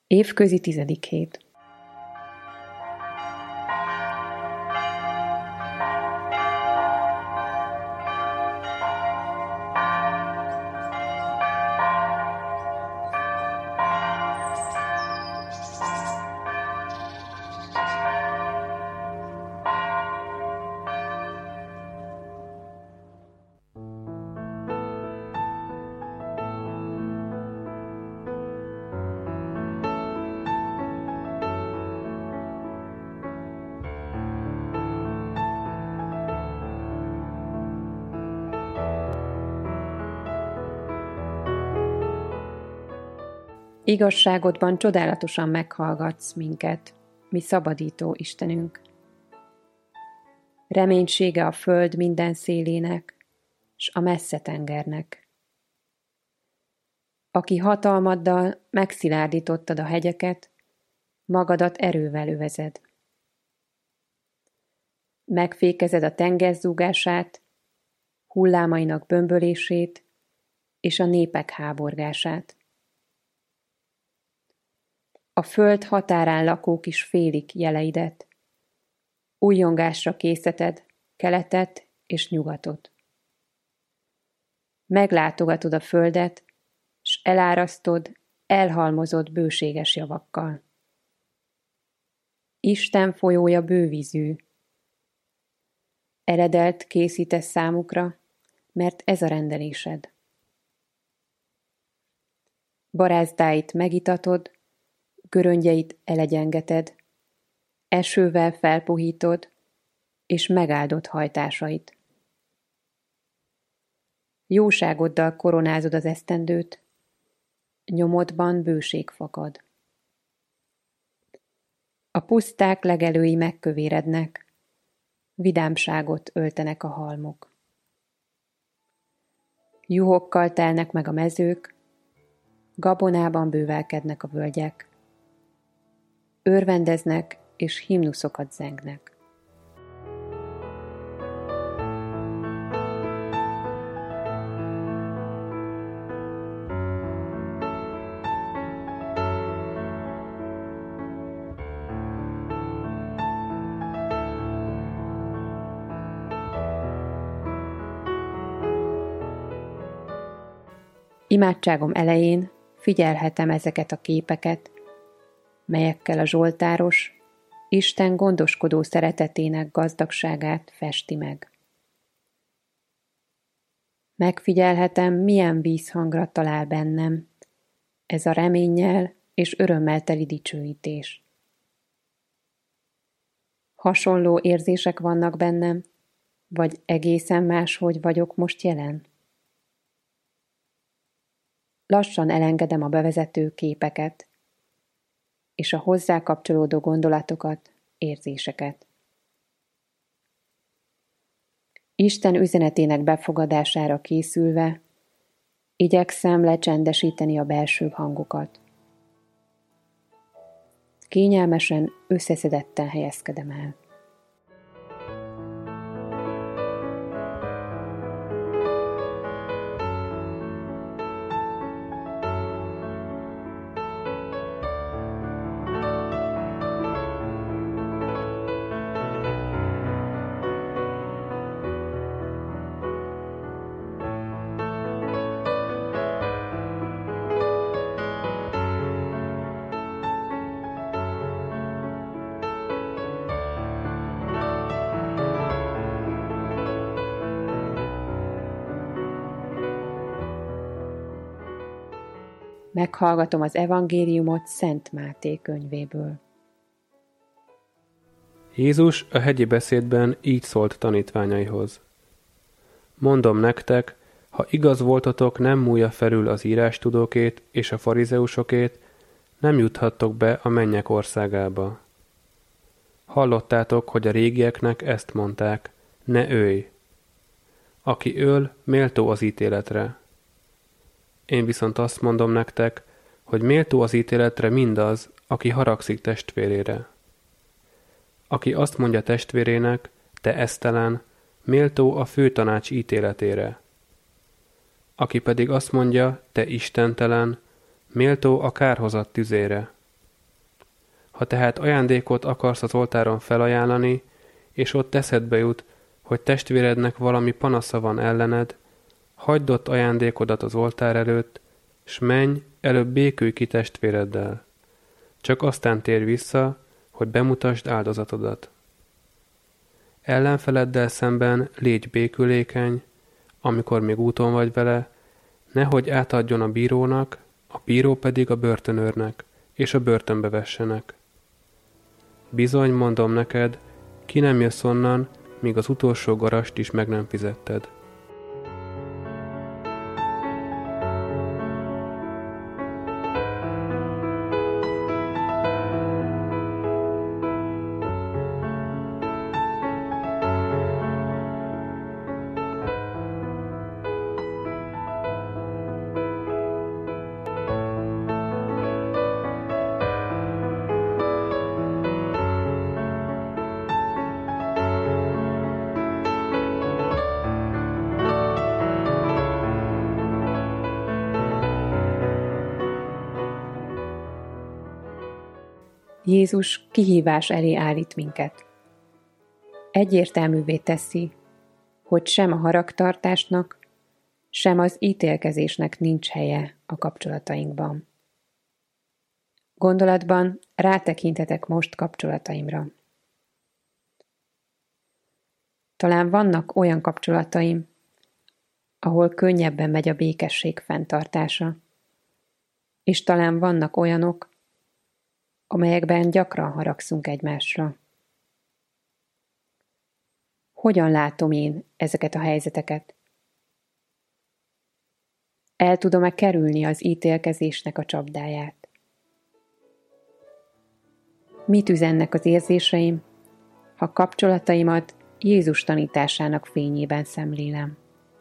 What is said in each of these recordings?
Évközi 10. hét. Igazságodban csodálatosan meghallgatsz minket, mi szabadító Istenünk. Reménysége a föld minden szélének, s a messze tengernek. Aki hatalmaddal megszilárdítottad a hegyeket, magadat erővel övezed. Megfékezed a tenger zúgását, hullámainak bömbölését és a népek háborgását. A föld határán lakók is félik jeleidet. Újjongásra készíted keletet és nyugatot. Meglátogatod a földet, s elárasztod, elhalmozott bőséges javakkal. Isten folyója bővízű. Eredelt készítesz számukra, mert ez a rendelésed. Barázdáit megitatod, göröngyeit elegyengeted, esővel felpuhítod, és megáldod hajtásait. Jóságoddal koronázod az esztendőt, nyomodban bőség fakad. A puszták legelői megkövérednek, vidámságot öltenek a halmok. Juhokkal telnek meg a mezők, gabonában bővelkednek a völgyek. Örvendeznek és himnuszokat zengnek. Imádságom elején figyelhetem ezeket a képeket, melyekkel a zsoltáros Isten gondoskodó szeretetének gazdagságát festi meg. Megfigyelhetem, milyen vízhangra talál bennem ez a reménnyel és örömmel teli dicsőítés. Hasonló érzések vannak bennem, vagy egészen máshogy vagyok most jelen? Lassan elengedem a bevezető képeket, és a hozzá kapcsolódó gondolatokat, érzéseket. Isten üzenetének befogadására készülve, igyekszem lecsendesíteni a belső hangokat. Kényelmesen, összeszedetten helyezkedem el. Meghallgatom az evangéliumot Szent Máté könyvéből. Jézus a hegyi beszédben így szólt tanítványaihoz. Mondom nektek, ha igaz voltatok, nem múlja felül az írástudókét és a farizeusokét, nem juthattok be a mennyek országába. Hallottátok, hogy a régieknek ezt mondták, ne ölj. Aki öl, méltó az ítéletre. Én viszont azt mondom nektek, hogy méltó az ítéletre mindaz, aki haragszik testvérére. Aki azt mondja testvérének, te esztelen, méltó a főtanács ítéletére. Aki pedig azt mondja, te istentelen, méltó a kárhozat tüzére. Ha tehát ajándékot akarsz az oltáron felajánlani, és ott eszedbe jut, hogy testvérednek valami panasza van ellened, hagyd ott ajándékodat az oltár előtt, s menj, előbb békülj ki testvéreddel. Csak aztán térj vissza, hogy bemutasd áldozatodat. Ellenfeleddel szemben légy békülékeny, amikor még úton vagy vele, nehogy átadjon a bírónak, a bíró pedig a börtönőrnek, és a börtönbe vessenek. Bizony, mondom neked, ki nem jössz onnan, míg az utolsó garast is meg nem fizetted. Jézus kihívás elé állít minket. Egyértelművé teszi, hogy sem a haragtartásnak, sem az ítélkezésnek nincs helye a kapcsolatainkban. Gondolatban rátekintetek most kapcsolataimra. Talán vannak olyan kapcsolataim, ahol könnyebben megy a békesség fenntartása, és talán vannak olyanok, amelyekben gyakran haragszunk egymásra. Hogyan látom én ezeket a helyzeteket? El tudom-e kerülni az ítélkezésnek a csapdáját? Mit üzennek az érzéseim, ha kapcsolataimat Jézus tanításának fényében szemlélem?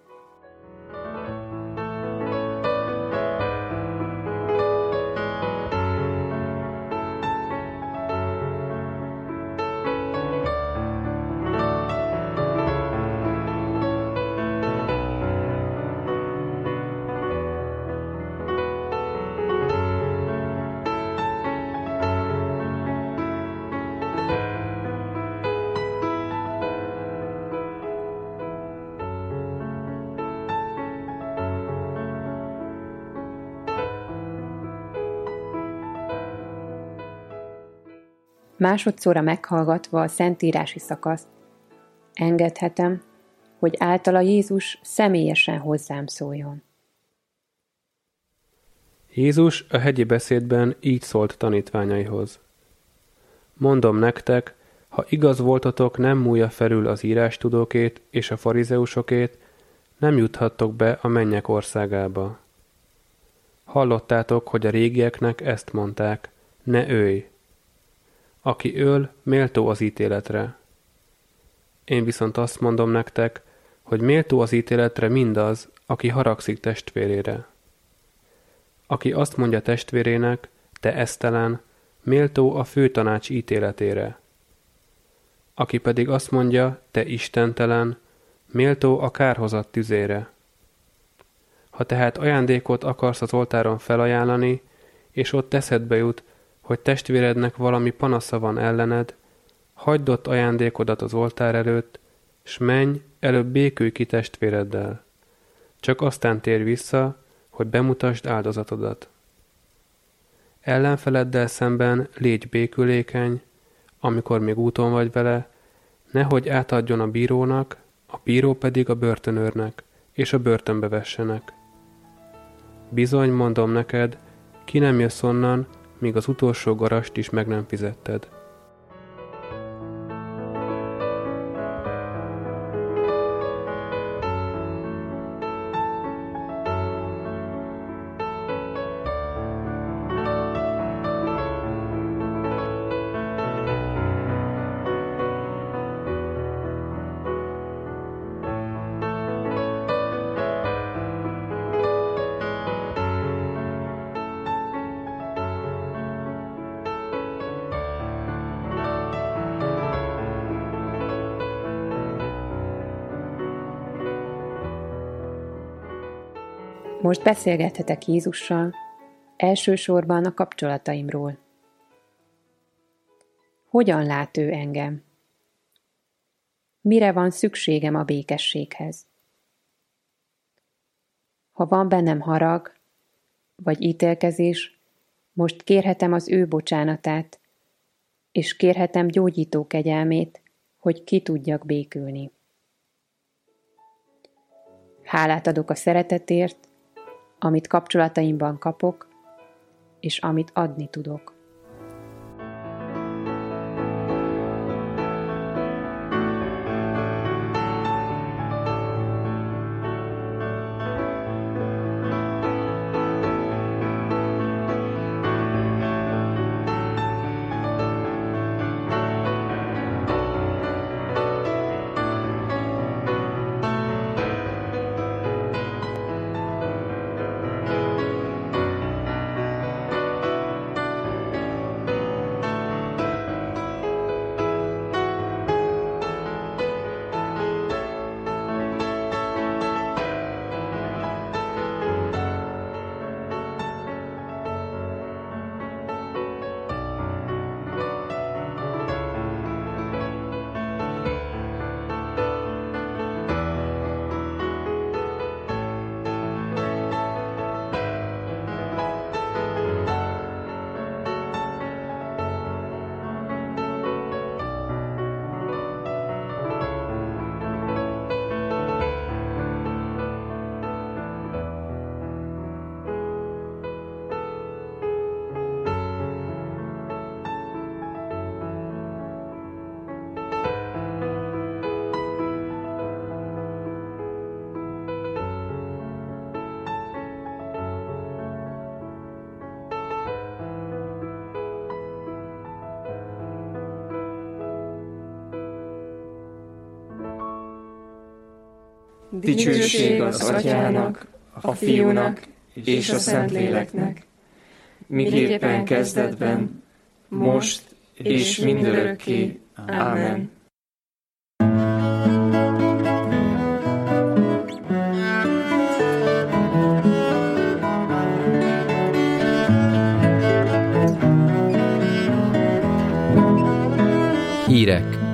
Másodszorra meghallgatva a szentírási szakaszt, engedhetem, hogy általa Jézus személyesen hozzám szóljon. Jézus a hegyi beszédben így szólt tanítványaihoz. Mondom nektek, ha igaz voltatok, nem múlja felül az írástudókét és a farizeusokét, nem juthattok be a mennyek országába. Hallottátok, hogy a régieknek ezt mondták, ne ölj. Aki öl, méltó az ítéletre. Én viszont azt mondom nektek, hogy méltó az ítéletre mindaz, aki haragszik testvérére. Aki azt mondja testvérének, te esztelen, méltó a főtanács ítéletére. Aki pedig azt mondja, te istentelen, méltó a kárhozat tüzére. Ha tehát ajándékot akarsz az oltáron felajánlani, és ott eszedbe jut, hogy testvérednek valami panasza van ellened, hagyd ott ajándékodat az oltár előtt, s menj, előbb békülj ki testvéreddel. Csak aztán térj vissza, hogy bemutasd áldozatodat. Ellenfeleddel szemben légy békülékeny, amikor még úton vagy vele, nehogy átadjon a bírónak, a bíró pedig a börtönőrnek, és a börtönbe vessenek. Bizony, mondom neked, ki nem jössz onnan, míg az utolsó garast is meg nem fizetted. Most beszélgethetek Jézussal, elsősorban a kapcsolataimról. Hogyan lát ő engem? Mire van szükségem a békességhez? Ha van bennem harag, vagy ítélkezés, most kérhetem az ő bocsánatát, és kérhetem gyógyító kegyelmét, hogy ki tudjak békülni. Hálát adok a szeretetért, amit kapcsolataimban kapok, és amit adni tudok. Dicsőség az Atyának, a Fiúnak és a Szentléleknek, miképpen kezdetben, most és mindörökké. Ámen. Hírek.